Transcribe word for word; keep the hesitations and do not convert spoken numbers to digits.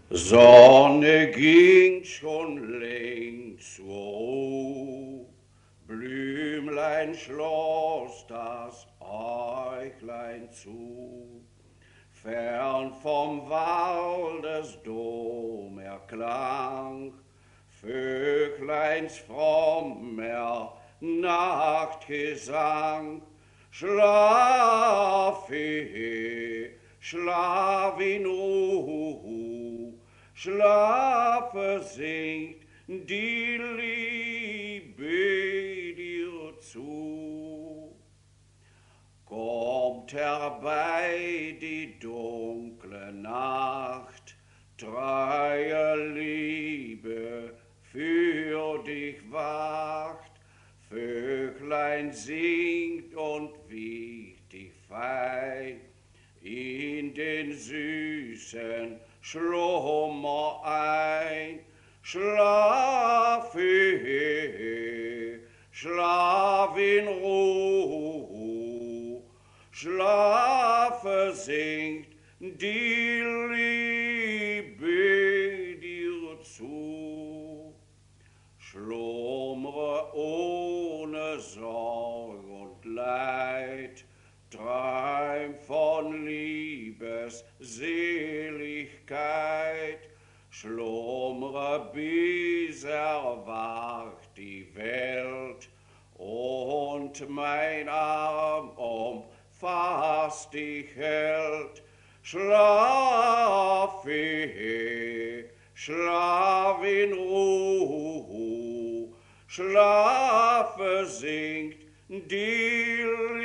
Sonne ging schon längst zur Ruh', Blümlein schloss das Äuglein zu. Fern vom Waldes Dom erklang Vögleins frommer Nachtgesang. Schlafe, schlaf in Ruhe, schlafe singt die Liebe dir zu. Kommt herbei die dunkle Nacht, treue Liebe für dich wacht. Vöglein singt und wiegt dich fein in den süßen Schlummer ein. Schlafe, schlaf in Ruhe, schlafe singt die Liebe dir zu. Schlummre ohne Sorg und Leid, träum von Liebesseligkeit. Schlummre, bis erwacht die Welt und mein Arm umfasst dich hält. Schlafe, schlaf in Ruhe, schlafe singt die